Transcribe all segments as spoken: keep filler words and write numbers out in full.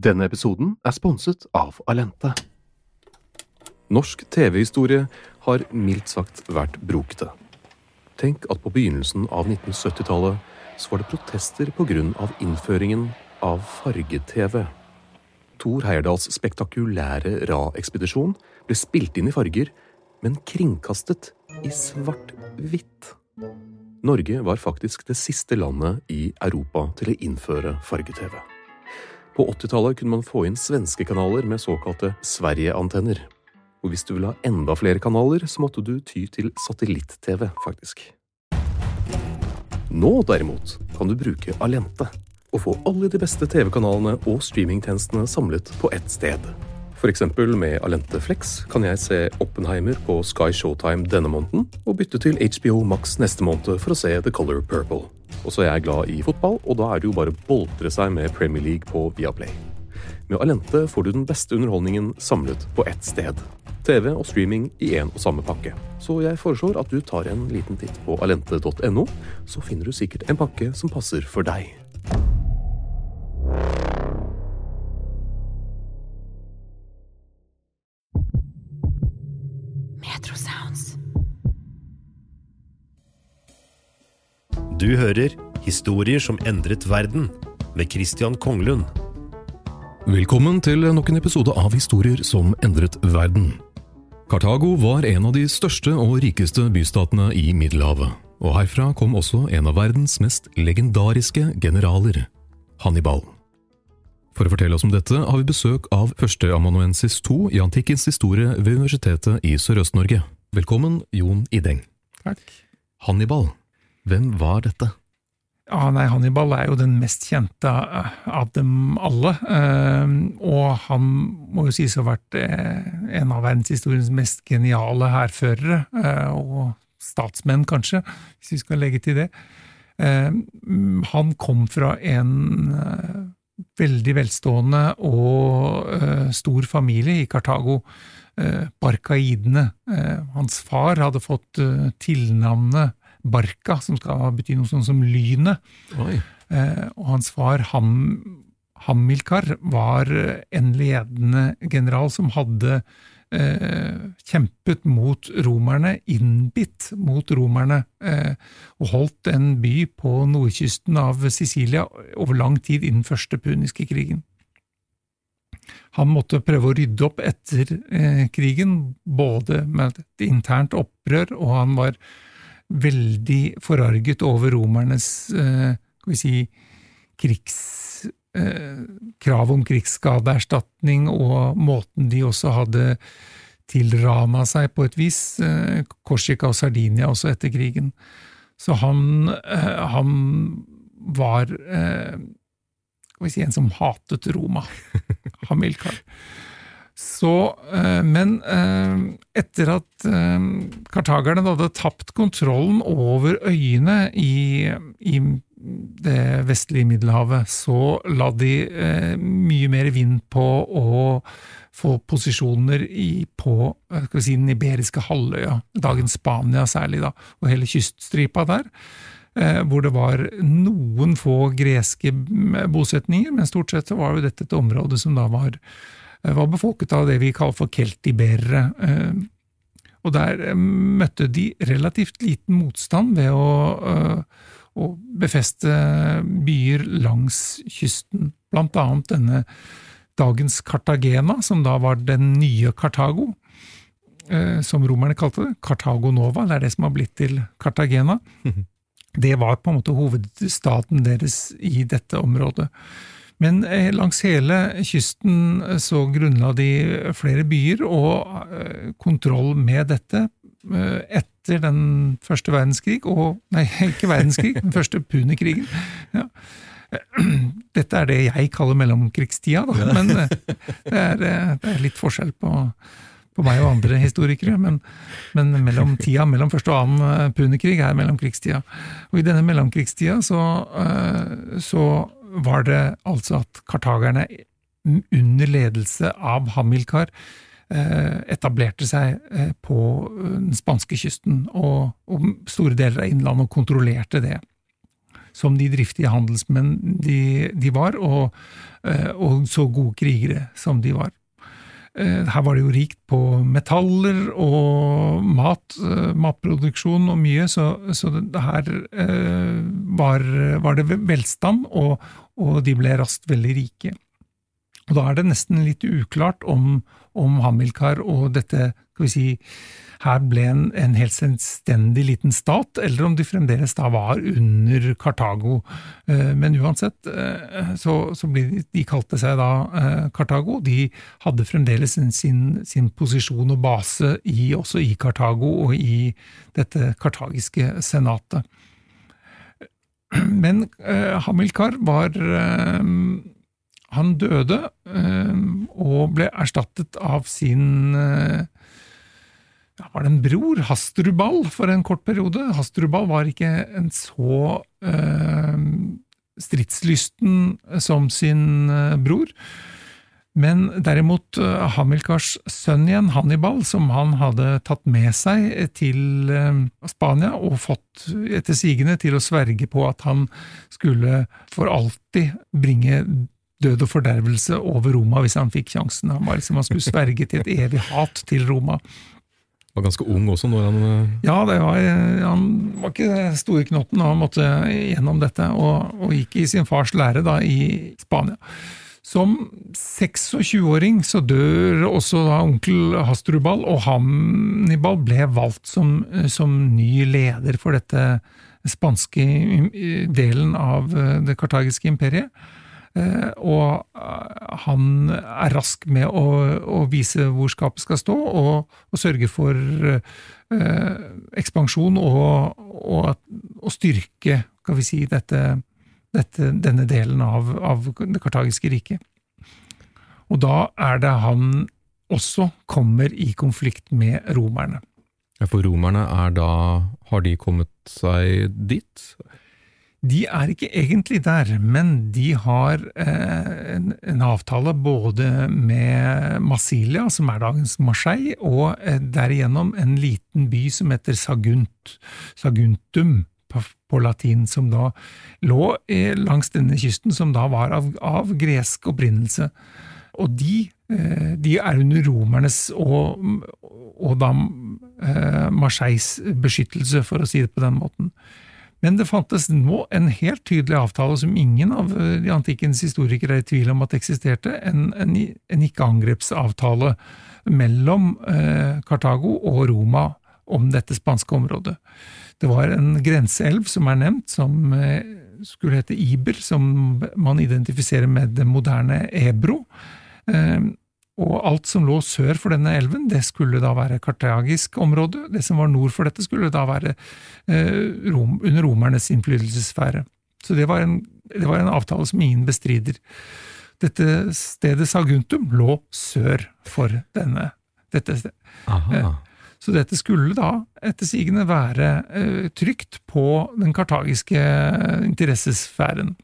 Denne episoden er sponset av Alente. Norsk T V-historie har mildt sagt vært brokete. Tenk at på begynnelsen av nitten sytti-tallet så var det protester på grunn av innføringen av farge-T V. Thor Heyerdahls spektakulære Ra-ekspedisjon ble spilt inn i farger, men kringkastet i svart-hvitt. Norge var faktisk det siste landet i Europa til å innføre farge-T V. På åttitallet kunne man få inn svenske kanaler med såkalte Sverige-antenner. Og hvis du ville ha enda flere kanaler, så måtte du ty til satellitt-T V, faktisk. Nå derimot kan du bruke Alente og få alle de beste T V-kanalene og streamingtjenestene samlet på ett sted. For eksempel med Alente Flex kan jeg se Oppenheimer på Sky Showtime denne måneden, og bytte til H B O Max neste måned for å se The Color Purple. Og så er jeg glad i fotball, og da er det jo bare å boltre seg med Premier League på Viaplay. Med Alente får du den beste underholdningen samlet på ett sted. T V og streaming i en og samme pakke. Så jeg foreslår at du tar en liten titt på alente punktum no, så finner du sikkert en pakke som passer for deg. Metro Sounds. Du hører Historier som endret verden med Christian Konglund. Velkommen til nok en episode av Historier som endret verden. Kartago var en av de største og rikeste bystatene i Middelhavet, og herfra kom også en av verdens mest legendariske generaler, Hannibal. For å fortelle oss om dette har vi besøk av førsteamanuensis to i antikkens historie ved Universitetet i Sørøst-Norge. Velkommen, Jon Ideng. Takk. Hannibal, hvem var dette? Ja, nei, Hannibal er jo den mest kjente av dem alle, og han må jo sies å ha vært en av verdenshistoriens mest geniale hærførere, og statsmenn kanskje, hvis vi skal legge til det. Han kom fra en veldig velstående og stor familie i Kartago, Barkaidene. Hans far hadde fått tilnavnet Barka, som skal bety noe sånn som lynet. Eh, og hans far, Ham, Hamilkar, var en ledende general som hadde eh, kjempet mot romerne, innbitt mot romerne, eh, og holdt en by på nordkysten av Sicilia over lang tid innen første puniske krigen. Han måtte prøve å rydde opp etter eh, krigen, både med et internt opprør, og han var veldig forarget over romernes eh, skal vi si, krigs, eh, krav om krigsskadeerstatning og måten de også hadde tilrana seg på et vis, eh, Korsika og Sardinia også etter krigen. Så han, eh, han var eh, skal vi si, en som hatet Roma, Hamilkar. Så, men etter at kartagerne hadde tapt kontrollen over øyene i, i det vestlige Middelhavet, så la de mye mer vind på å få posisjoner i, på skal vi si, den iberiske halvøya, dagens Spania særlig da, og hele kyststripa der, hvor det var noen få greske bosetninger, men stort sett så var jo dette et område som da var var befolket av det vi kaller for keltiberere. Og der møtte de relativt liten motstand ved å, å befeste byer langs kysten, blant annet denne dagens Cartagena, som da var den nye Kartago, som romerne kalte det, Kartago Nova, det er det som har blitt til Cartagena. Det var på en måte hovedstaten deres i dette området. Men langs hele kysten så grunnla de flere byer, og kontroll med dette etter den første verdenskrig, og, nei, ikke verdenskrig, den første punikrigen. Ja. Dette er det jeg kaller mellomkrigstida, da, men det er, det er litt forskjell på, på meg og andre historikere, men, men mellom tida, mellom første og annen punikrig er mellomkrigstida. Og i denne mellomkrigstida så, så var det altså at kartagerne under ledelse av Hamilkar etablerte seg på den spanske kysten og, og store deler av innlandet og kontrollerte det. som de driftige handelsmenn de, de var, og, og så gode krigere som de var. Her var det jo rikt på metaller og mat, matproduksjon og mye, så, så det her var, var det velstand, og, og de ble raskt veldig rike. Og da er det nesten litt uklart om, om Hamilcar og dette, skal vi si, her ble en, en helt selvstendig liten stat, eller om de fremdeles da var under Kartago. Men uansett, så, så ble de, de kalte seg da Kartago. De hadde fremdeles sin, sin posisjon og base i, også i Kartago og i dette kartagiske senatet. Men Hamilcar var... Han døde og ble erstattet av sin, ja, var det en bror, Hasdrubal, for en kort periode. Hasdrubal var ikke en så uh, stridslysten som sin bror, men derimot Hamilcars sønn igjen, Hannibal, som han hadde tatt med seg til Spania og fått etter sigende til å sverge på at han skulle for alltid bringe død og fordervelse over Roma hvis han fikk sjansen. Han var liksom, han skulle sverge til et evig hat til Roma. Han var ganske ung også når han... Ja, det var, han var ikke stor i knotten, og han måtte gjennom dette, og, og gikk i sin fars lære da i Spania. Som tjueseks-åring så dør også da onkel Hasdrubal, og Hannibal ble valgt som, som ny leder for dette spanske delen av det kartagiske imperiet. Uh, og uh, han er rask med å, å vise hvor skapet skal stå, og, og sørge for uh, ekspansjon og, og, og styrke, kan vi si, dette, dette, denne delen av, av det kartagiske riket. Og da er det han også kommer i konflikt med romerne. Ja, for romerne er da, har de kommet seg dit? De er ikke egentlig der, men de har eh, en, en avtale både med Massilia, som er dagens Marseille, og eh, derigjennom en liten by som heter Sagunt, Saguntum på, på latin, som da lå eh, langs denne kysten, som da var av, av gresk opprinnelse. Og de, eh, de er under romernes og, og da eh, Marseilles beskyttelse, for å si det på den måten. Men det fantes nå en helt tydelig avtale som ingen av de antikkens historikere er i tvil om at eksisterte, en, en, en ikke-angrepsavtale mellom eh, Kartago og Roma om dette spanske området. Det var en grenseelv som er nevnt, som eh, skulle hete Iber, som man identifiserer med det moderne Ebro. Eh, Og alt som lå sør for denne elven, det skulle da være kartagisk område. Det som var nord for dette skulle da være eh, rom, under romernes innflytelsessfære. Så det var, en, det var en avtale som ingen bestrider. Dette stedet Saguntum lå sør for denne, dette stedet. Eh, så dette skulle da etter sigende være eh, trygt på den kartagiske interessesfæren.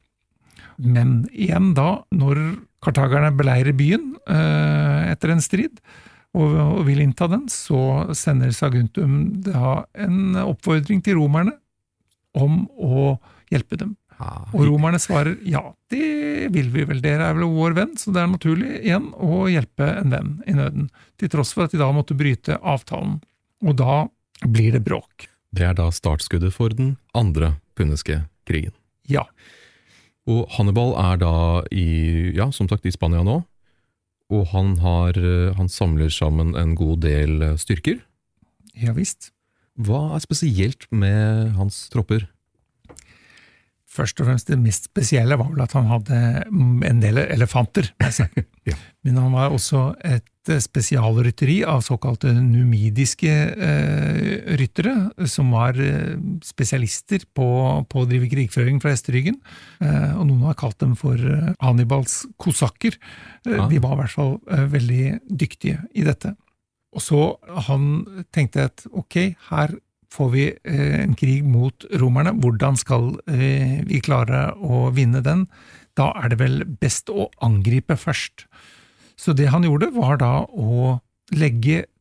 Men igjen da, når kartagerne beleirer byen eh, etter en strid, og, og vil innta den, så sender Saguntum da en oppfordring til romerne om å hjelpe dem. Ah, og romerne svarer, ja, det vil vi vel, dere er vel vår venn, så det er naturlig igjen å hjelpe en venn i nøden, til tross for at de da måtte bryte avtalen. Og da blir det bråk. Det er da startskuddet for den andre puniske krigen. Ja. Og Hannibal er da i, ja, som sagt, i Spania nå, og han, har, han samler sammen en god del styrker. Ja visst. Hva er spesielt med hans tropper? Først og fremst det mest spesielle var vel at han hadde en del elefanter med seg. Ja. Men han var også et spesialrytteri av såkalte numidiske eh, ryttere, som var spesialister på, på å drive krigføring fra hesteryggen, eh, og noen har kalt dem for Hannibals kosakker. Eh, de var i hvert fall eh, veldig dyktige i dette. Og så han tenkte at ok, her får vi eh, en krig mot romerne, hvordan skal eh, vi klare å vinne den? Da er det vel best å angripe først. Så det han gjorde var da å legge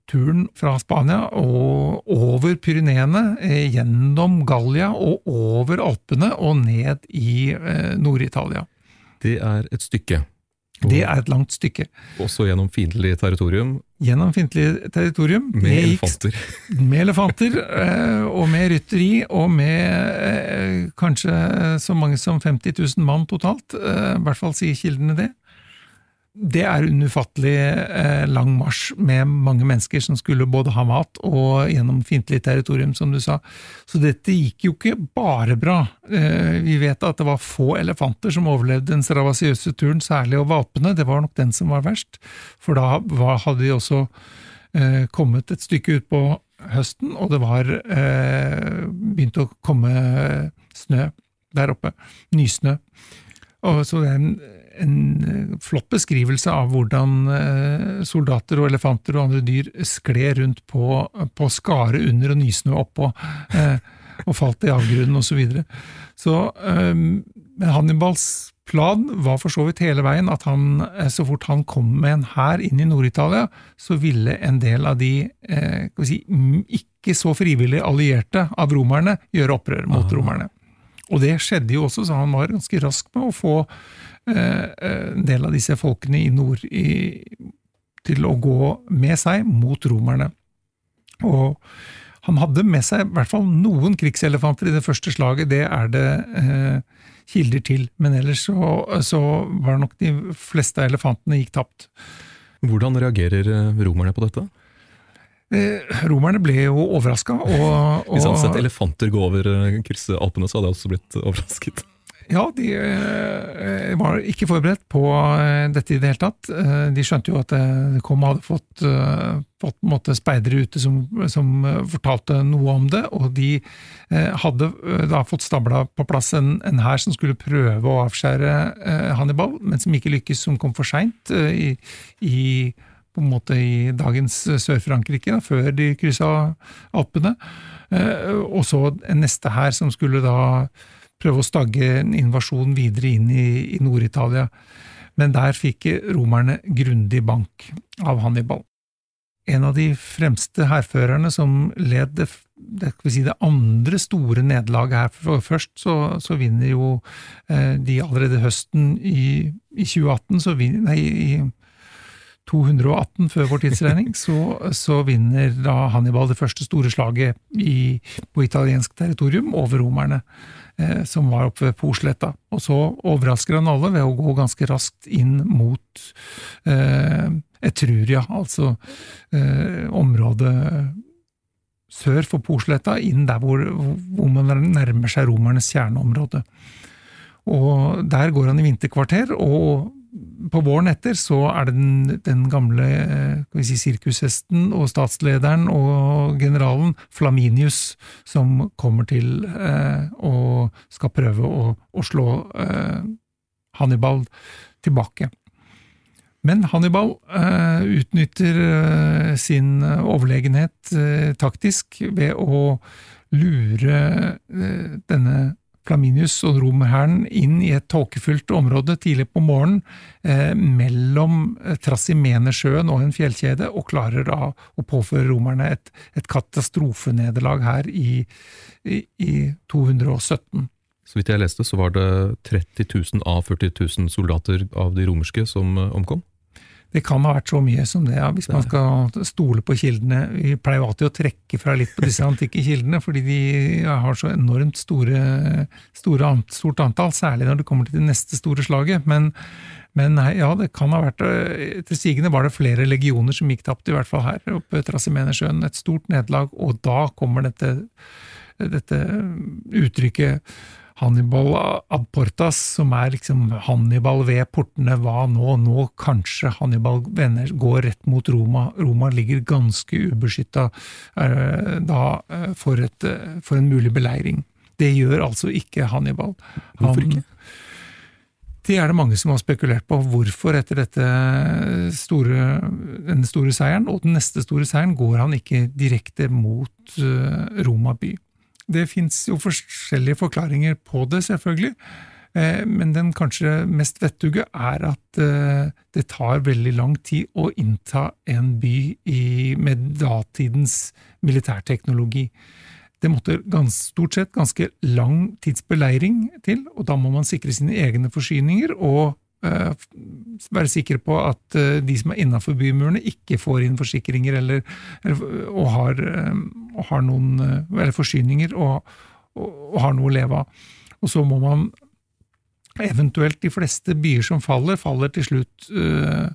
turen fra Spania og over Pyreneene, gjennom Gallia og over Alpene og ned i Nord-Italia. Det er et stykke. Det er et langt stykke. Også gjennom fiendtlig territorium. Gjennom fiendtlig territorium. Med elefanter. Med elefanter, og med rytteri, og med kanskje så mange som femti tusen mann totalt. I hvert fall sier kildene det. Det er en ufattelig lang marsj med mange mennesker som skulle både ha mat og gjennom fiendtlig territorium, som du sa. Så dette gikk jo ikke bare bra. Vi vet at det var få elefanter som overlevde den stravasiøse turen, særlig over Alpene. Det var nok den som var verst, for da hadde de også kommet et stykke ut på høsten, og det var begynt å komme snø der oppe, nysnø. Og så det er en en flott beskrivelse av hvordan soldater og elefanter og andre dyr skled rundt på, på skare under og nysnø oppå, eh, og falt i avgrunnen og så videre. Så eh, Hannibals plan var for så vidt hele veien at han, så fort han kom med en hær inn i Nord-Italia, så ville en del av de eh, kan vi si, ikke så frivillig allierte av romerne gjøre opprør mot romerne. Og det skjedde jo også, så han var ganske rask med å få en del av disse folkene i nord i, til å gå med seg mot romerne. Og han hadde med seg i hvert fall noen krigselefanter i det første slaget, det er det eh, kilder til, men ellers så, så var nok de fleste elefantene gikk tapt. Hvordan reagerer romerne på dette? Eh, romerne ble jo overrasket. Og, og, Hvis han hadde sett elefanter gå over krysset Alpene, så hadde jeg også blitt overrasket. Ja, de eh, var ikke forberedt på eh, dette i det hele tatt. Eh, de skjønte jo at det kom og hadde fått, eh, fått på en måte speidere ute som, som fortalte noe om det, og de eh, hadde eh, da fått stabla på plass en, en hær som skulle prøve å avskjære eh, Hannibal, men som ikke lykkes, som kom for sent eh, i, i på en måte i dagens Sør-Frankrike, før de krysset Alpene. Eh, og så en neste hær som skulle da prøve å stagge en invasjon videre inn i, i Nord-Italia. Men der fikk romerne grundig bank av Hannibal. En av de fremste hærførerne som led det, det, si, det andre store nederlaget her, for først så, så vinner jo eh, de allerede høsten i, i tjue atten, så vinner, nei, i to hundre og atten før vår tidsregning, så, så vinner da Hannibal det første store slaget i, på italiensk territorium over romerne, eh, som var oppe ved Porsletta. Og så overrasker han alle ved å gå ganske raskt inn mot eh, Etruria, altså eh, området sør for Porsletta, inn der hvor, hvor man nærmer seg romernes kjerneområde. Og der går han i vinterkvarter, og på våren etter så er det den, den gamle kan vi si, sirkushesten og statslederen og generalen Flaminius som kommer til eh, og skal prøve å, å slå eh, Hannibal tilbake. Men Hannibal eh, utnytter eh, sin overlegenhet eh, taktisk ved å lure eh, denne Flaminius og romerherren inn i et tåkefullt område tidlig på morgenen eh, mellom Trasimenesjøen og en fjellkjede, og klarer da å påføre romerne et, et katastrofenederlag her i, i, i to hundre og sytten. Så vidt jeg leste, så var det tretti tusen av førti tusen soldater av de romerske som omkom? Det kan ha vært så mye som det, ja, hvis man skal stole på kildene. Vi pleier alltid å trekke fra litt på disse antikke kildene, fordi de har så enormt store, store, stort antall, særlig når det kommer til det neste store slaget. Men, men ja, det kan ha vært, til sigende var det flere legioner som gikk tapt, i hvert fall her oppe ved Trasimenesjøen, et stort nederlag, og da kommer dette, dette uttrykket Hannibal ad portas, som er liksom Hannibal ved portene, hva nå? Nå kanskje Hannibal venner går rett mot Roma. Roma ligger ganske ubeskyttet eh, da eh, for, et, for en mulig beleiring. Det gjør altså ikke Hannibal. Han, hvorfor ikke? Det er det mange som har spekulert på. Hvorfor etter dette store, denne store seieren, og den neste store seieren, går han ikke direkte mot uh, Roma by. Det finnes jo forskjellige forklaringer på det, selvfølgelig. Men den kanskje mest vettuge er at det tar veldig lang tid å innta en by i, med datidens militærteknologi. Det måtte gans, stort sett ganske lang tidsbeleiring til, og da må man sikre sine egne forsyninger og uh, være sikre på at uh, de som er innenfor bymurene ikke får inn forsikringer eller, eller, og, har, um, og har noen uh, eller forsyninger og, og, og har noe å leve av. Og så må man eventuelt de fleste byer som faller, faller til slutt uh,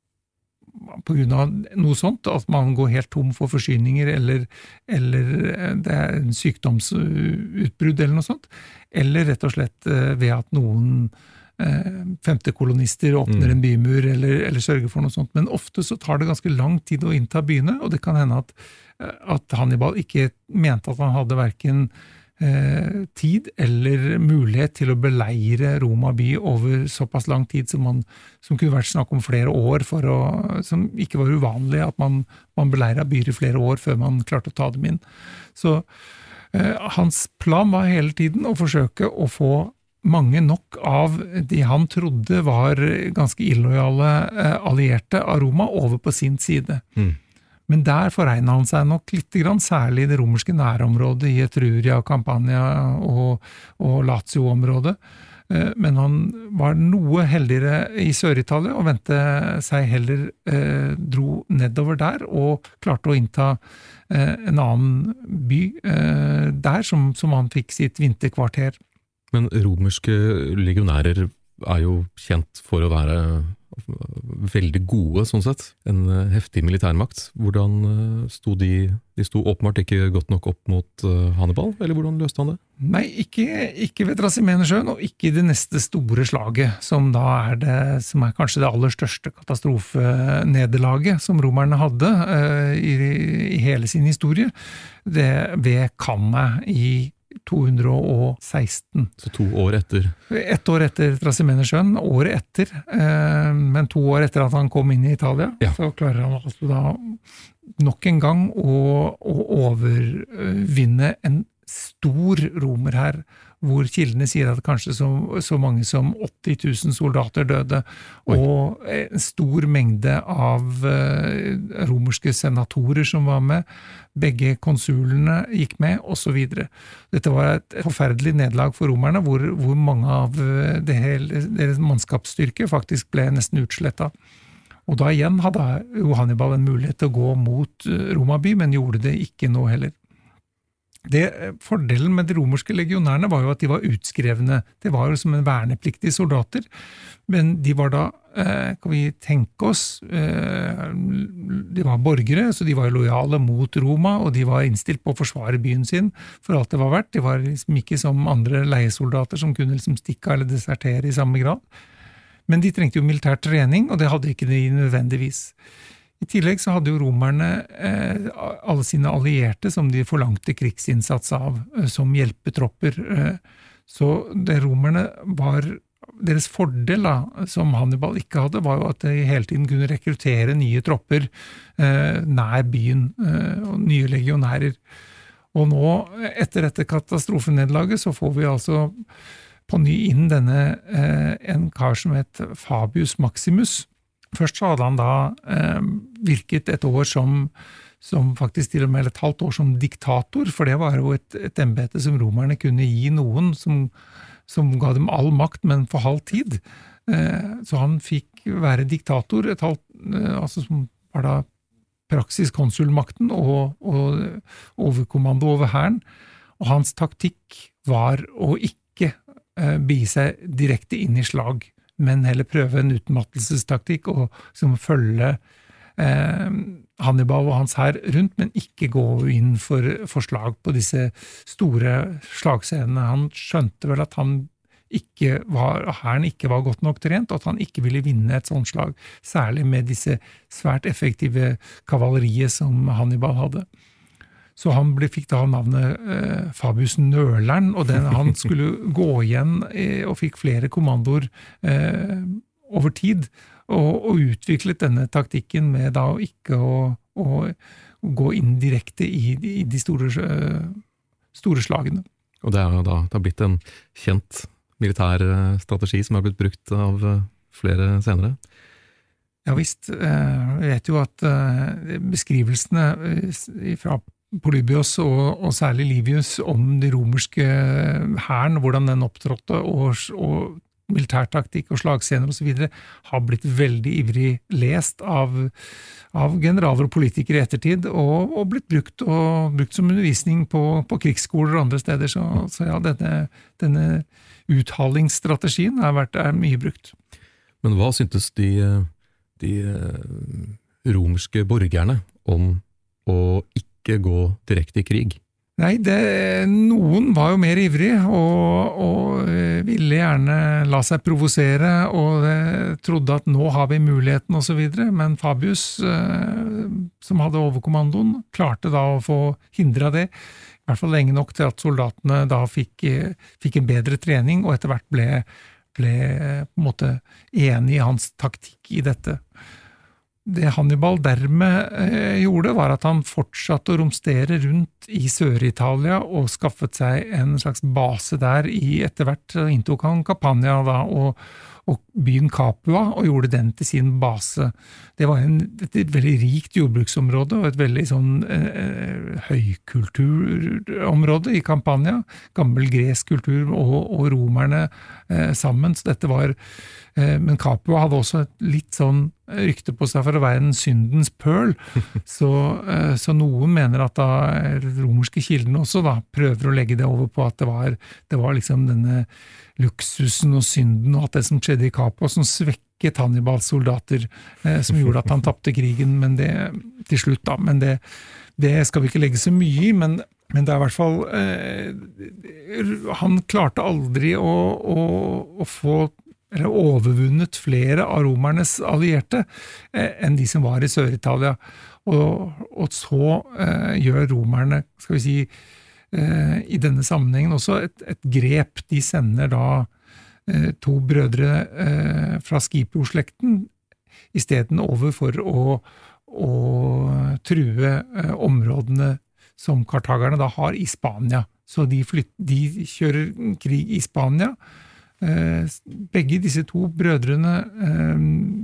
på grunn av noe sånt, at man går helt tom for forsyninger, eller, eller det er en sykdomsutbrudd eller noe sånt, eller rett og slett uh, ved at noen uh, femtekolonister åpner mm. en bymur, eller, eller sørger for noe sånt. Men ofte så tar det ganske lang tid å innta byene, og det kan hende at, at Hannibal ikke mente at han hadde hverken Eh, tid eller mulighet til å beleire Roma by over såpass lang tid som, man, som kunne vært snakk om flere år, for å, som ikke var uvanlig at man, man beleiret byer i flere år før man klarte å ta dem inn. Så eh, hans plan var hele tiden å forsøke å få mange nok av de han trodde var ganske illojale eh, allierte av Roma over på sin side. Mm. Men der foregnet han seg nok litt grann, særlig i det romerske nærområdet, i Etruria, Campania og, og Lazio-området. Men han var noe heldigere i Sør-Italia, og ventet seg heller eh, dro nedover der, og klarte å innta eh, en annen by eh, der, som, som han fikk sitt vinterkvarter. Men romerske legionærer er jo kjent for å være veldig gode, sånn sett. En heftig militærmakt. Hvordan sto de? De sto åpenbart ikke godt nok opp mot Hannibal, eller hvordan løste han det? Nei, ikke, ikke ved Trasimenesjøen, og ikke i det neste store slaget, som da er det, som er kanskje det aller største katastrofenederlaget som romerne hadde uh, i, i hele sin historie, det ved Cannae i to hundre og seksten. Så to år etter? Ett år etter Trasimenesjøen, året etter, eh, men to år etter at han kom inn i Italia, ja. Så klarer han altså da nok en gang å, å overvinne en stor romerhær, hvor kildene sier at kanskje så, så mange som åtti tusen soldater døde, Oi. Og en stor mengde av uh, romerske senatorer som var med, begge konsulene gikk med, og så videre. Dette var et forferdelig nederlag for romerne, hvor, hvor mange av det hele, deres mannskapsstyrke faktisk ble nesten utslettet. Og da igjen hadde jo Hannibal en mulighet til å gå mot Roma by, men gjorde det ikke nå heller. Det, fordelen med de romerske legionærene var jo at de var utskrevne. Det var jo som en vernepliktige soldater, men de var da, eh, kan vi tenke oss, eh, de var borgere, så de var lojale mot Roma, og de var innstilt på å forsvare byen sin for alt det var verdt. De var liksom ikke som andre leiesoldater som kunne liksom stikke eller desertere i samme grad. Men de trengte jo militær trening, og det hadde ikke de nødvendigvis. I tillegg så hadde jo romerne eh, alle sine allierte som de forlangte krigsinnsats av, eh, som hjelpetropper. Eh, så det romerne var, deres fordel da, som Hannibal ikke hadde, var jo at de hele tiden kunne rekruttere nye tropper eh, nær byen, eh, og nye legionærer. Og nå, etter dette katastrofenedlaget, så får vi altså på ny inn denne, eh, en kar som het Fabius Maximus. Først så hadde han da eh, virket et år som, som faktisk til og med et halvt år som diktator, for det var jo et, et embete som romerne kunne gi noen som, som ga dem all makt, men for halv tid. Eh, så han fikk være diktator, et halvt, eh, altså som var da praksis konsulmakten og, og overkommando over hæren. Og hans taktikk var å ikke eh, begi seg direkte inn i slag, men heller prøve en utmattelsestaktikk og som følge eh, Hannibal og hans hær rundt, men ikke gå inn for, for slag på disse store slagscenene. Han skjønte vel at han ikke var, hæren ikke var godt nok trent, og at han ikke ville vinne et sånt slag, særlig med disse svært effektive kavaleriet som Hannibal hadde. Så han ble, fikk da navnet eh, Fabius Nøleren, og den, han skulle gå igjen eh, og fikk flere kommandoer eh, over tid, og, og utviklet denne taktikken med da ikke å, å, å gå inn direkte i, i de store, uh, store slagene. Og det er da det har blitt en kjent militær strategi som har blitt brukt av flere senere. Ja visst, jeg vet jo at beskrivelsene fra Polybios og, og særlig Livius om de romerske hæren, hvordan den opptrådte, og, og militærtaktikk og slagscener og så videre, har blitt veldig ivrig lest av, av generaler og politikere i ettertid, og, og blitt brukt, og, brukt som undervisning på, på krigsskoler og andre steder. Så, så ja, denne, denne uthalingsstrategien har vært, er mye brukt. Men hva syntes de, de romerske borgerne om å ikke gå direkte i krig? Nei, det, noen var jo mer ivrig, og, og ville gjerne la seg provosere, og trodde at nå har vi muligheten og så videre, men Fabius, som hadde overkommandoen, klarte da å få hindret det, i hvert fall lenge nok til at soldatene da fikk, fikk en bedre trening, og etter hvert ble, ble på en måte enig i hans taktikk i dette. Det Hannibal dermed eh, gjorde, var at han fortsatte å romstere rundt i Sør-Italia og skaffet seg en slags base der. I etter hvert inntok han Campania da, og, og byen Capua, og gjorde den til sin base. Det var en, et, et veldig rikt jordbruksområde og et veldig sånn eh, høykulturområde i Campania. Gammel gresk kultur og, og romerne eh, sammen, så dette var men Capua hadde også et litt sånn rykte på seg for å være en syndens pøl, så, så noen mener at da romerske kildene også da prøver å legge det over på at det var, det var liksom denne luksusen og synden og at det som skjedde i Capua som svekket Hannibals soldater, eh, som gjorde at han tappte krigen, men det til slutt da, men det, det skal vi ikke legge så mye i, men Men det er i hvert fall, eh, han klarte aldri å, å, å få eller overvunnet flere av romernes allierte eh, enn de som var i Sør-Italia. Og, og så eh, gjør romerne, skal vi si, eh, i denne sammenhengen også et, et grep. De sender da eh, to brødre eh, fra Scipio-slekten i stedet over for å, å true eh, områdene som kartagerne da har i Spania. Så de, flyt, de kjører krig i Spania. Begge disse to brødrene eh,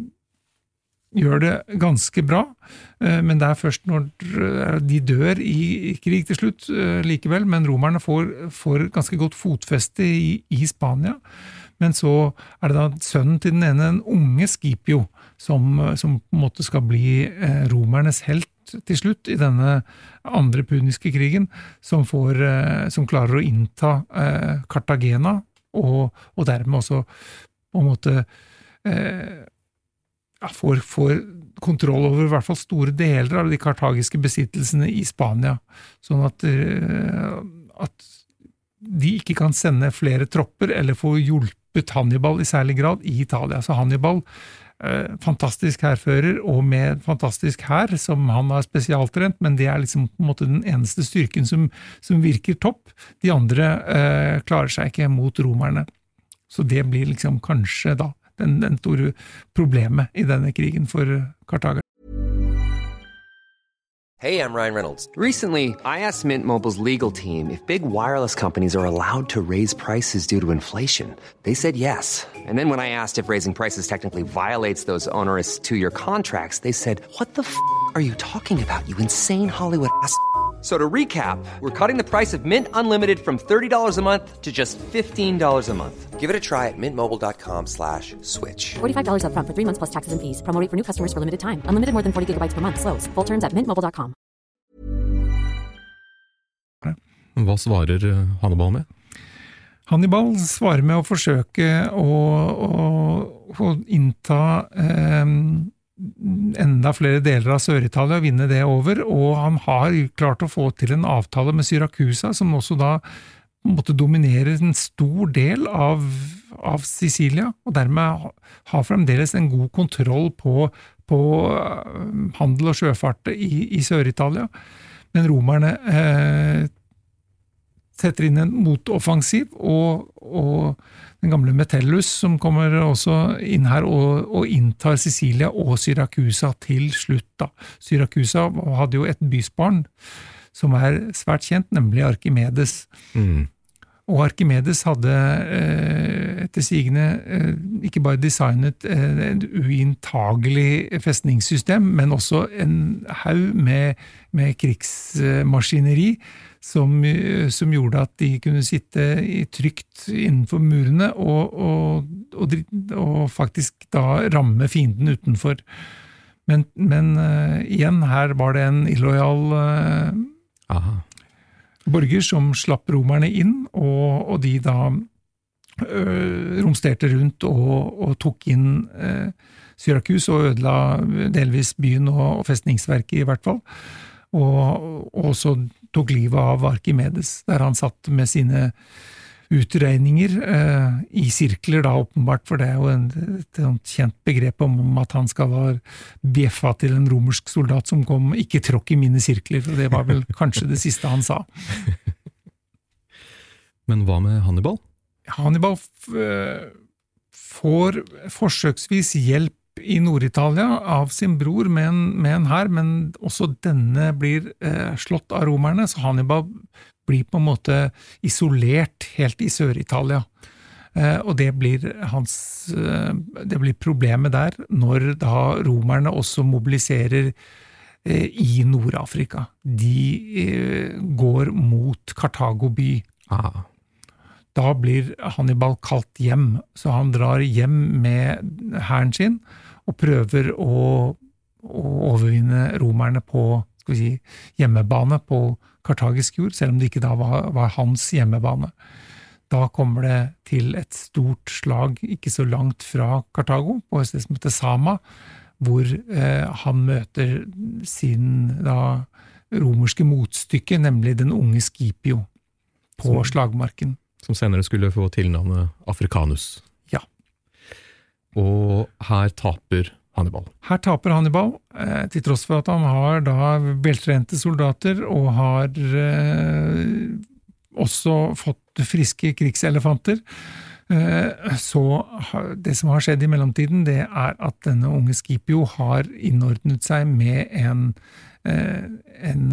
gjør det ganske bra, eh, men det er først når de dør i krig til slutt eh, likevel, men romerne får, får ganske godt fotfeste i, i Spania. Men så er det da sønnen til den ene, den unge Scipio, som, som på en måte skal bli eh, romernes helt til slutt i denne andre puniske krigen, som, får, eh, som klarer å innta eh, Cartagena, Og, og dermed også på en måte eh, ja, får, får kontroll over i hvert fall store deler av de kartagiske besittelsene i Spania, sånn at, eh, at de ikke kan sende flere tropper eller få hjulpet Hannibal i særlig grad i Italia. Så Hannibal, eh, fantastisk hærfører og med fantastisk hær som han har spesialtrent, men det er liksom på en måte den eneste styrken som, som virker topp. De andre eh, klarer seg ikke mot romerne. Så det blir liksom kanskje da den, den store problemet i denne krigen for Kartager. Hey, I'm Ryan Reynolds. Recently, I asked Mint Mobile's legal team if big wireless companies are allowed to raise prices due to inflation. They said yes. And then when I asked if raising prices technically violates those onerous two-year contracts, they said, what the f*** are you talking about, you insane Hollywood ass f- So to recap, we're cutting the price of Mint Unlimited from thirty dollars a month to just fifteen dollars a month. Give it a try at mintmobile.com slash switch. forty-five dollars up front for three months plus taxes and fees. Promo rate for new customers for limited time. Unlimited more than forty gigabytes per month. Slows full terms at mint mobile dot com. Hva svarer Hannibal med? Hannibal svarer med å forsøke å, å, å innta eh, enda flere deler av Sør-Italia og vinne det over, og han har klart å få til en avtale med Syrakusa, som også da måtte dominere en stor del av, av Sicilia, og dermed har fremdeles en god kontroll på, på handel og sjøfart i, i Sør-Italia. Men romerne eh, setter inn en motoffensiv, og, og den gamle Metellus, som kommer også inn her og, og inntar Sicilia og Syrakusa til slutt. Da. Syrakusa hadde jo et bysbarn som er svært kjent, nemlig Archimedes. Mm. Og Archimedes hadde eh, etter sigende eh, ikke bare designet eh, et uinntagelig festningssystem, men også en haug med, med krigsmaskineri som, som gjorde at de kunne sitte i trygt innenfor murene og, og, og, og faktisk da ramme fienden utenfor. Men, men uh, igjen, her var det en illojal uh, Aha. borger som slapp romerne inn, og, og de da uh, romsterte rundt og, og tok inn uh, Syrakus og ødela delvis byen og, og festningsverket i hvert fall, og, og så tok livet av Archimedes, der han satt med sine utregninger eh, i sirkler da åpenbart, for det er jo en, et, et kjent begrep om, om at han skal ha bjeffa til en romersk soldat som kom, ikke tråkk i mine sirkler, og det var vel kanskje det siste han sa. Men hva med Hannibal? Hannibal f- får forsøksvis hjelp i Nord-Italia av sin bror med en, med en hær, men også denne blir eh, slått av romerne, så Hannibal blir på en måte isolert helt i Sør-Italia. Eh, og det blir hans, eh, det blir problemet der, når da romerne også mobiliserer eh, i Nord-Afrika. De eh, går mot Kartago by. Ah. Da blir Hannibal kalt hjem, så han drar hjem med hæren sin, og prøver å, å overvinne romerne på skal vi si, hjemmebane på kartagisk jord, selv om det ikke da var, var hans hjemmebane. Da kommer det til et stort slag, ikke så langt fra Kartago, på et sted som heter Sama, hvor eh, han møter sin da, romerske motstykke, nemlig den unge Scipio, på som, slagmarken. Som senere skulle få tilnavnet Africanus. Ja. Og her taper Hannibal. Her taper Hannibal, eh, til tross for at han har da veltrente soldater og har eh, også fått friske krigselefanter. Eh, så det som har skjedd i mellomtiden, det er at denne unge Scipio har innordnet seg med en, eh, en,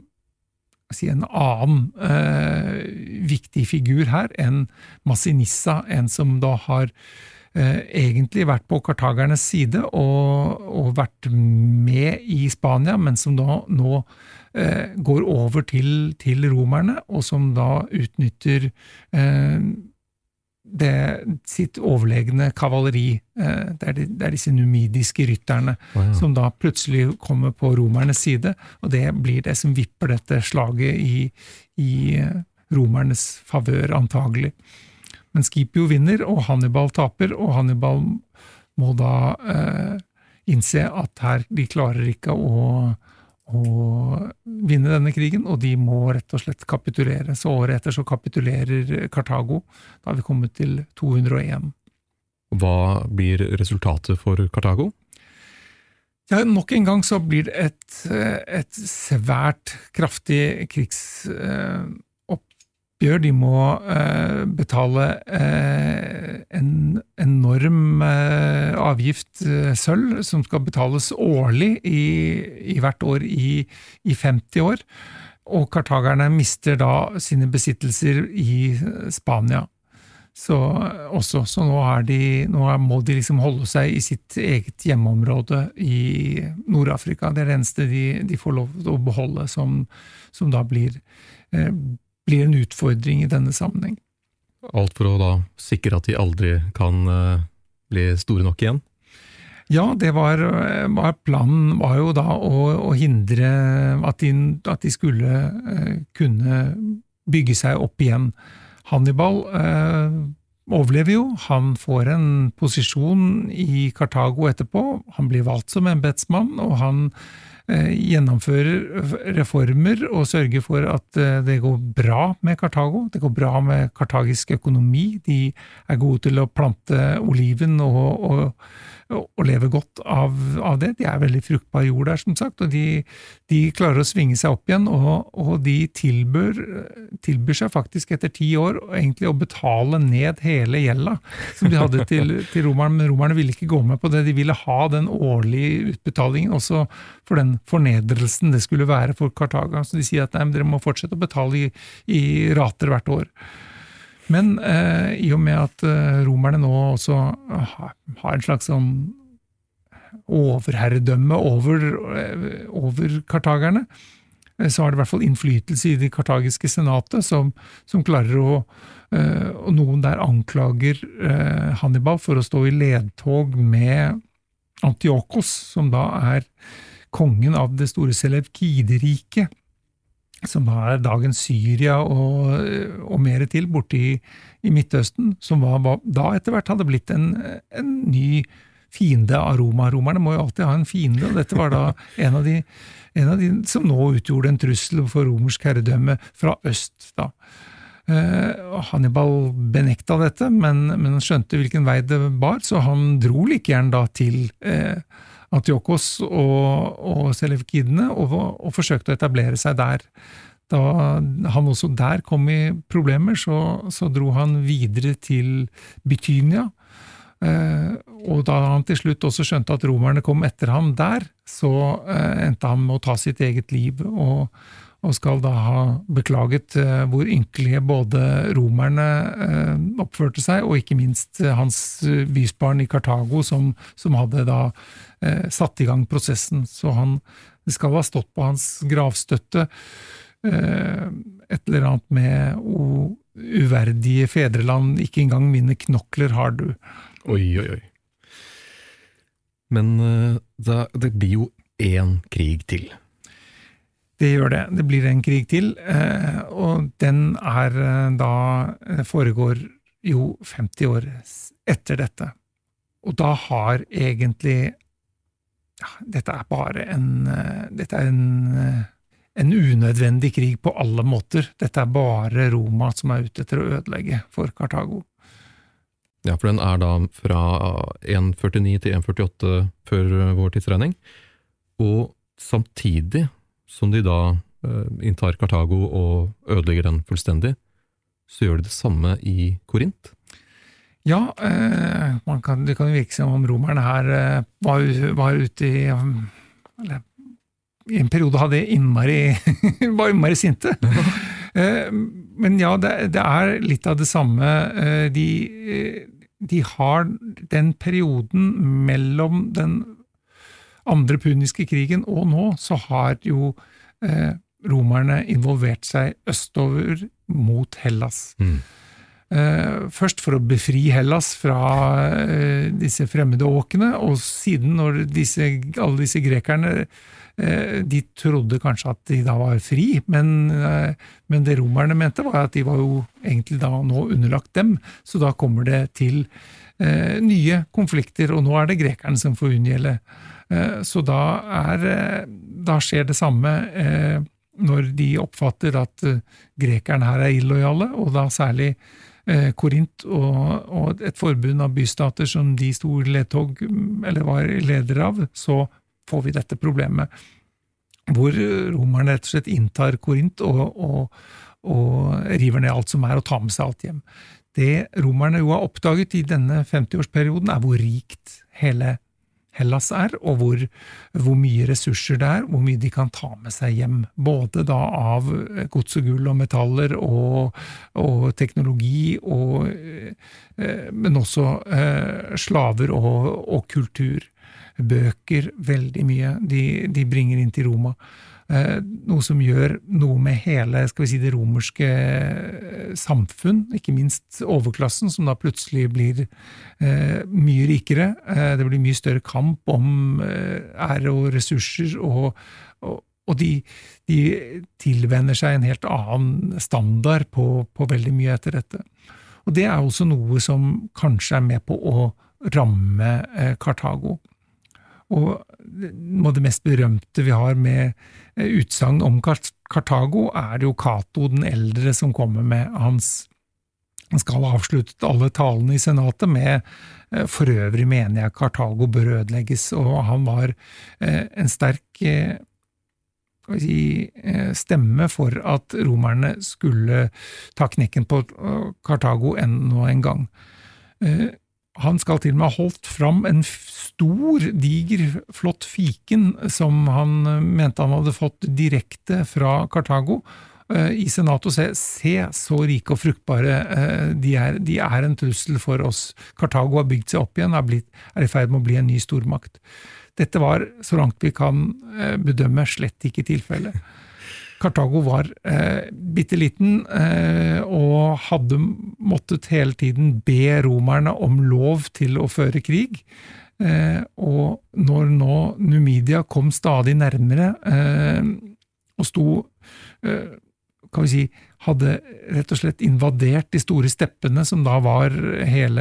si en annen eh, viktig figur her, en Massinissa, en som da har Eh, egentlig vært på kartagernes side og, og vært med i Spania, men som da nå eh, går over til, til romerne, og som da utnytter eh, det, sitt overlegne kavaleri. Eh, det, er de, det er disse numidiske rytterne, oh, ja. Som da plutselig kommer på romernes side, og det blir det som vipper dette slaget i, i romernes favør antagelig. Men Scipio vinner, og Hannibal taper, og Hannibal må da eh, innse at her de klarer ikke å, å vinne denne krigen, og de må rett og slett kapitulere. Så året etter så kapitulerer Kartago, da har vi kommet til to hundre og en. Hva blir resultatet for Kartago? Ja, nok en gang så blir det et, et svært kraftig krigsoppgjør. De må eh, betale eh, en enorm eh, avgift eh, sølv, som skal betales årlig i, i hvert år i, i femti år, og kartagerne mister da sine besittelser i Spania. Så, også, så nå, er de, nå må de liksom holde seg i sitt eget hjemmeområde i Nord-Afrika. Det er det eneste de, de får lov til å beholde, som, som da blir eh, blir en utfordring i denne sammenheng. Alt for å da sikre at de aldri kan uh, bli store nok igjen? Ja, det var, var planen var jo da å, å hindre at de, at de skulle uh, kunne bygge seg opp igjen. Hannibal uh, overlever jo, han får en posisjon i Kartago etterpå, han blir valgt som embetsmann, og han gjennomfører reformer og sørger for at det går bra med Kartago, det går bra med kartagisk økonomi, de er gode til å plante oliven og, og, og leve godt av, av det, de er veldig fruktbar jord der som sagt, og de, de klarer å svinge seg opp igjen, og, og de tilbyr, tilbyr seg faktisk etter ti år egentlig å betale ned hele gjelda som de hadde til, til romerne, men romerne ville ikke gå med på det, de ville ha den årlige utbetalingen også for den fornedrelsen det skulle være for Kartago, så de sier at nei, dere må fortsette å betale i, i rater hvert år. Men eh, i og med at eh, romerne nå også har, har en slags sånn overherredømme over, over kartagerne, så har det i hvert fall innflytelse i det kartagiske senatet, som, som klarer å, og noen der anklager Hannibal for å stå i ledtog med Antiochos, som da er kongen av det store Selevkide-riket, som da er dagens Syria og, og mer til borte i, i Midtøsten, som var, da etter hvert hadde blitt en, en ny fiende av Roma. Romerne må jo alltid ha en fiende, og dette var da en av de, en av de som nå utgjorde en trussel for romersk herredømme fra øst. Da. Eh, Hannibal benekta dette, men, men han skjønte hvilken vei det bar, så han dro like gjerne da til eh, Antiochos og, og Selevkidene og, og forsøkte å etablere seg der. Da han også der kom i problemer, så, så dro han videre til Bytynia, Uh, og da han til slutt også skjønte at romerne kom etter ham der, så uh, endte han med å ta sitt eget liv, og, og skal da ha beklaget uh, hvor ynkelige både romerne uh, oppførte seg, og ikke minst uh, hans uh, bysbarn i Kartago, som, som hadde da uh, satt i gang prosessen. Så han, det skal ha stått på hans gravstøtte uh, et eller annet med o, uverdige fedreland, ikke engang mine knokler har du. Oi, oi, oi. Men uh, da, det blir jo en krig til. Det gjør det. Det blir en krig til, uh, og den er uh, da foregår jo femti år etter dette. Og da har egentlig ja, dette er bare en uh, dette er en, uh, en unødvendig krig på alle måter. Dette er bare Roma som er ute etter å ødelegge for Kartago. Ja, for den er da fra en førtini til en førtiåtte før vår tidsregning, og samtidig som de da uh, inntar Kartago og ødelegger den fullstendig, så gjør de det samme i Korint. Ja, eh, man kan, det kan jo virke som om romerne her eh, var, var ute i, eller, i en periode hadde innmari, var innmari sinte. eh, men ja, det, det er litt av det samme. Eh, de De har den perioden mellom den andre puniske krigen og nå, så har jo eh, romerne involvert seg østover mot Hellas. Mm. Eh, først for å befri Hellas fra eh, disse fremmede åkene, og siden når disse, alle disse grekerne de trodde kanskje at de da var fri, men, men det romerne mente var at de var jo egentlig da nå underlagt dem, så da kommer det til eh, nye konflikter, og nå er det grekerne som får unngjelde. Eh, så da, er, da skjer det samme eh, når de oppfatter at eh, grekerne her er illojale, og da særlig eh, Korint og, og et forbund av bystater som de sto ledtog, eller var ledere av, så får vi dette problemet, hvor romerne rett og slett inntar Korint og, og, og river ned alt som er og tar med seg alt hjem. Det romerne jo har oppdaget i denne femtiårsperioden er hvor rikt hele Hellas er, og hvor, hvor mye ressurser det er, hvor mye de kan ta med seg hjem, både da av gods og gull og metaller og, og teknologi, og, eh, men også eh, slaver og, og kultur. Bøker, veldig mye, de, de bringer inn til Roma. Eh, noe som gjør noe med hele, skal vi si, det romerske samfunn, ikke minst overklassen, som da plutselig blir eh, mye rikere. Eh, det blir mye større kamp om eh, ære og ressurser, og, og, og de, de tilvenner seg en helt annen standard på, på veldig mye etter dette. Og det er også noe som kanskje er med på å ramme eh, Kartago. Og det mest berømte vi har med utsagn om Kartago er jo Cato den eldre som kommer med hans, han skal ha avsluttet alle talene i senatet med for øvrig mener jeg Kartago bør ødelegges, og han var en sterk stemme for at romerne skulle ta knekken på Kartago enda en gang. Han skal til og med ha holdt fram en stor, diger, flott fiken som han mente han hadde fått direkte fra Kartago, i senatet og se, se så rike og fruktbare de er, de er en trussel for oss. Kartago har bygd seg opp igjen, er, blitt, er i ferd med å bli en ny stormakt. Dette var, så langt vi kan bedømme, slett ikke tilfellet. Kartago var eh, bitteliten eh, og hadde måttet hele tiden be romerne om lov til å føre krig, eh, og når nå Numidia kom stadig nærmere eh, og sto, eh, kan vi si, hadde rett og slett invadert de store steppene som da var hele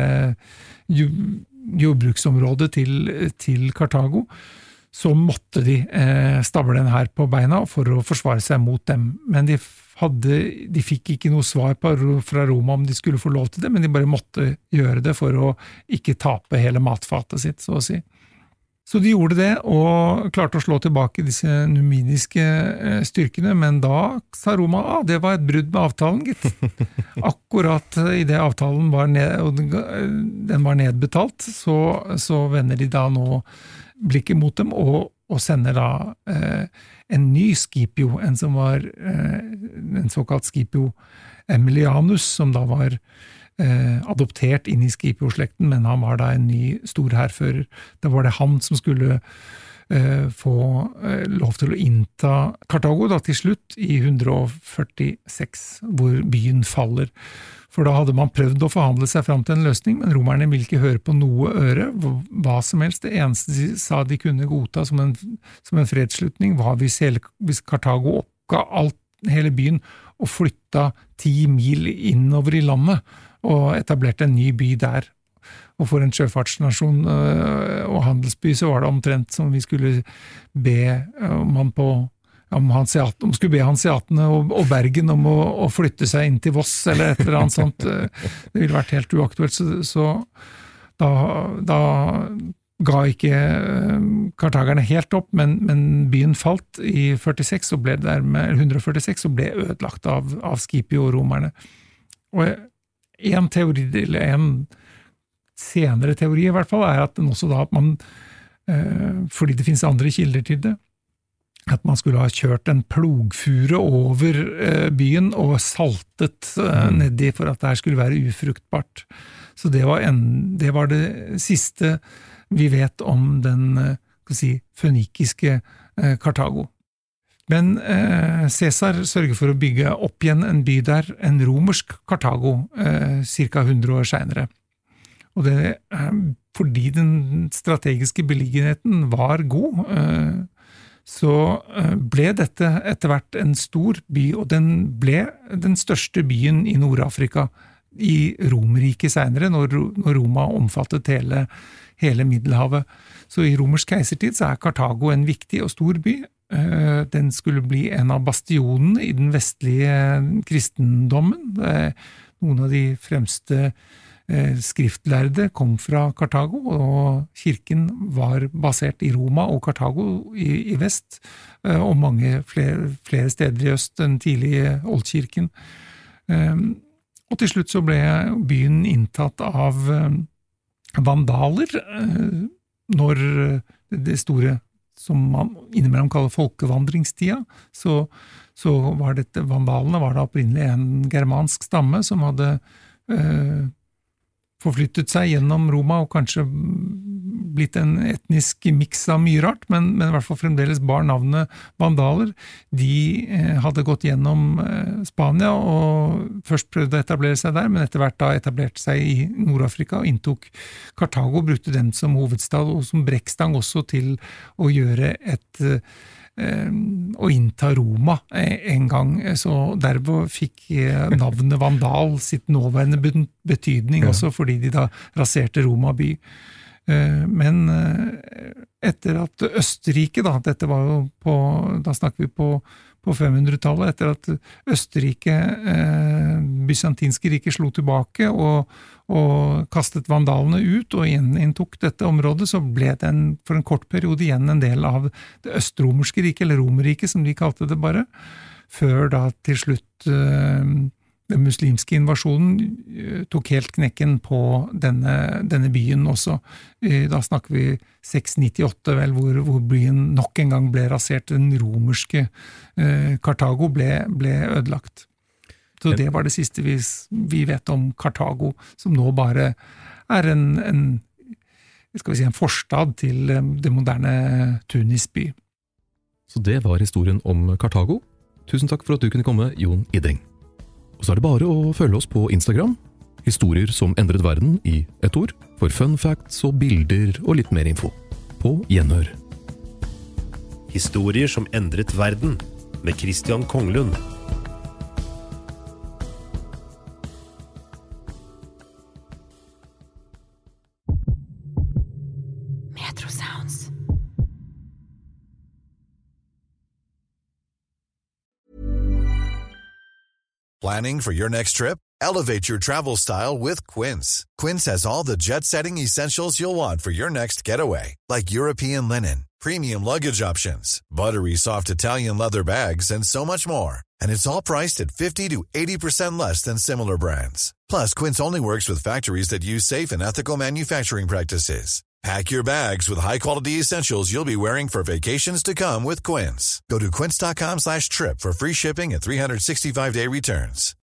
jordbruksområdet til, til Kartago, så måtte de eh, stable den her på beina for å forsvare seg mot dem. Men de, hadde, de fikk ikke noe svar på, fra Roma om de skulle få lov til det, men de bare måtte gjøre det for å ikke tape hele matfatet sitt, så å si. Så de gjorde det, og klarte å slå tilbake disse numidiske eh, styrkene, men da sa Roma, ah, det var et brudd med avtalen, gitt. Akkurat i det avtalen var, ned, og den var nedbetalt, så, så vender de da nå blikket mot dem, og, og sender da eh, en ny Scipio, en som var eh, en såkalt Scipio Emilianus, som da var eh, adoptert inn i Scipio-slekten, men han var da en ny stor hærfører. Da var det han som skulle eh, få eh, lov til å innta Kartago da til slutt i hundre førtiseks, hvor byen faller. For da hadde man prøvd å forhandle seg fram til en løsning, men romerne ville ikke høre på noe øre, hva som helst. Det eneste de sa de kunne godta som en, som en fredsslutning var hvis, hele, hvis Kartago oppga alt, hele byen og flytta ti mil innover i landet og etablerte en ny by der. Og for en sjøfartsnasjon og handelsby så var det omtrent som vi skulle be man på om, hanseat, om skulle be hanseatene og, og Bergen om å, å flytte seg inn til Voss, eller et eller annet sånt. Det ville vært helt uaktuelt, så, så da, da ga ikke kartagerne helt opp, men, men byen falt i førtiseks, og ble der med hundre førtiseks, og ble ødelagt av, av Scipio-romerne. Og en teori, eller en senere teori i hvert fall, er at den også da, at man, fordi det finnes andre kilder til det, at man skulle ha kjørt en plogfure over eh, byen og saltet eh, nedi for at det her skulle være ufruktbart. Så det var, en, det var det siste vi vet om den eh, skal si, fønikiske eh, Kartago. Men eh, Cæsar sørger for å bygge opp igjen en by der, en romersk Kartago, eh, cirka hundre år senere. Og det eh, fordi den strategiske beliggenheten var god, eh, så ble dette etter hvert en stor by, og den ble den største byen i Nord-Afrika i Romerriket senere, når, når Roma omfattet hele, hele Middelhavet. Så i romersk keisertid så er Kartago en viktig og stor by. Den skulle bli en av bastionene i den vestlige kristendommen. Noen av de fremste skriftlærde kom fra Kartago, og kirken var basert i Roma og Kartago i, i vest, og mange flere, flere steder i øst, den tidlige oldkirken. Og til slutt så ble byen inntatt av vandaler, når det store, som man innimellom kaller folkevandringstida, så, så var dette, vandalene var da opprinnelig en germansk stamme som hadde forflyttet seg gjennom Roma og kanskje blitt en etnisk miks av mye rart, men, men i hvert fall fremdeles bar navnet vandaler. De eh, hadde gått gjennom eh, Spania og først prøvde å etablere seg der, men etter hvert da etablerte seg i Nord-Afrika og inntok Kartago, brukte den som hovedstad og som brekkstang også til å gjøre et eh, å innta Roma en gang, så derved fikk navnet Vandal sitt nåværende betydning, ja. Også fordi de da raserte Roma by. Men etter at Østerrike, da, dette var jo på, da snakker vi på, på femhundretallet, etter at Østerrike, bysantinske riket slo tilbake og, og kastet vandalene ut og inntok dette området, så ble det en, for en kort periode igjen en del av det østromerske riket, eller Romerriket som de kalte det bare, før da til slutt den muslimske invasjonen tok helt knekken på denne, denne byen også. Da snakker vi seks nittiåtte, vel, hvor, hvor byen nok en gang ble rasert. Den romerske eh, Kartago ble, ble ødelagt. Så det var det siste vi, vi vet om Kartago, som nå bare er en, en, skal vi si, en forstad til det moderne Tunis by. Så det var historien om Kartago. Tusen takk for at du kunne komme, Jon Ideng. Og så er det bare å følge oss på Instagram, historier som endret verden i ett ord, for fun facts og bilder og litt mer info. På gjenhør. Historier som endret verden, med Christian Konglund. Metro Sounds. Planning for your next trip? Elevate your travel style with Quince. Quince has all the jet-setting essentials you'll want for your next getaway, like European linen, premium luggage options, buttery soft Italian leather bags, and so much more. And it's all priced at fifty to eighty percent less than similar brands. Plus, Quince only works with factories that use safe and ethical manufacturing practices. Pack your bags with high-quality essentials you'll be wearing for vacations to come with Quince. Go to quince.com slash trip for free shipping and three sixty-five day returns.